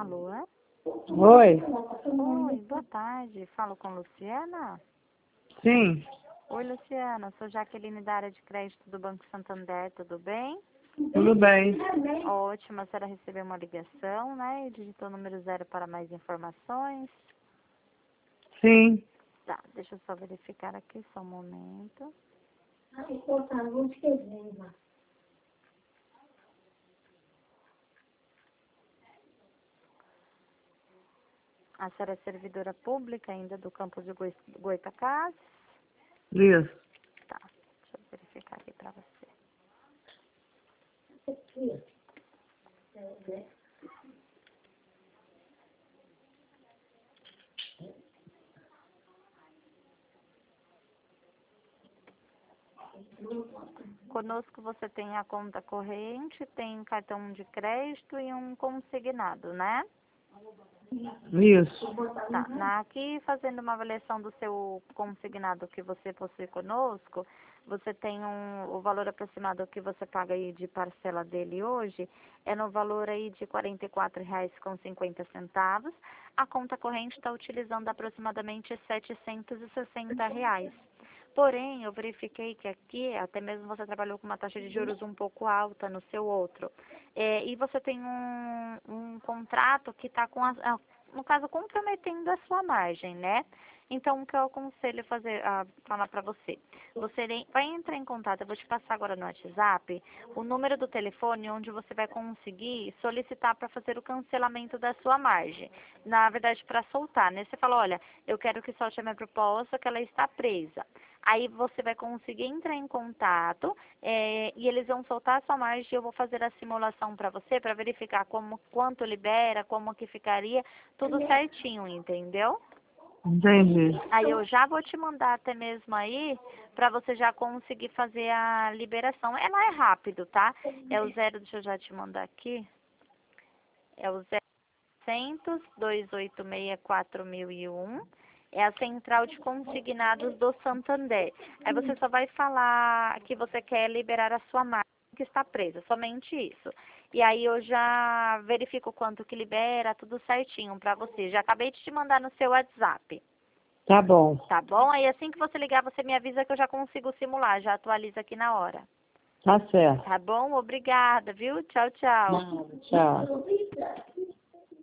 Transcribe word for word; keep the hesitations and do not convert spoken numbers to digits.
Alô? Oi, Oi, boa tarde. Falo com Luciana? sim, Oi, Luciana. Sou Jaqueline da área de crédito do Banco Santander, tudo bem? tudo bem. Ótimo, a senhora recebeu uma ligação, né? E digitou o número zero para mais informações. Sim, Tá, deixa eu só verificar aqui, só um momento. A senhora é servidora pública ainda do campus de Goi- Goitacazes? isso. Tá, deixa eu verificar aqui para você. Conosco você tem a conta corrente, tem cartão de crédito e um consignado, né? Isso. Tá, na, aqui fazendo uma avaliação do seu consignado que você possui conosco, você tem um, o valor aproximado que você paga aí de parcela dele hoje, é no valor aí de quarenta e quatro reais com cinquenta centavos. A conta corrente está utilizando aproximadamente setecentos e sessenta reais. Porém, eu verifiquei que aqui, até mesmo você trabalhou com uma taxa de juros um pouco alta no seu outro. É, e você tem um, um contrato que está com, a, a, no caso, comprometendo a sua margem, né? Então, o que eu aconselho fazer, a falar para você? Você vai entrar em contato, eu vou te passar agora no WhatsApp, o número do telefone onde você vai conseguir solicitar para fazer o cancelamento da sua margem. Na verdade, para soltar, né? Você fala, olha, eu quero que solte a minha proposta, que ela está presa. Aí você vai conseguir entrar em contato é, e eles vão soltar a sua margem e eu vou fazer a simulação para você, para verificar como, quanto libera, como que ficaria, tudo certinho, entendeu? Entendi. Aí eu já vou te mandar até mesmo aí, para você já conseguir fazer a liberação. Ela é rápido, tá? É o zero, deixa eu já te mandar aqui. É o zero oitocentos, dois oito seis, quatro mil e um. É a central de consignados do Santander. Aí você só vai falar que você quer liberar a sua marca que está presa, somente isso. E aí eu já verifico quanto que libera, tudo certinho para você. Já acabei de te mandar no seu WhatsApp. Tá bom. Tá bom? Aí assim que você ligar, você me avisa que eu já consigo simular, já atualiza aqui na hora. Tá certo. Tá bom? Obrigada, viu? Tchau, tchau. Nada, tchau.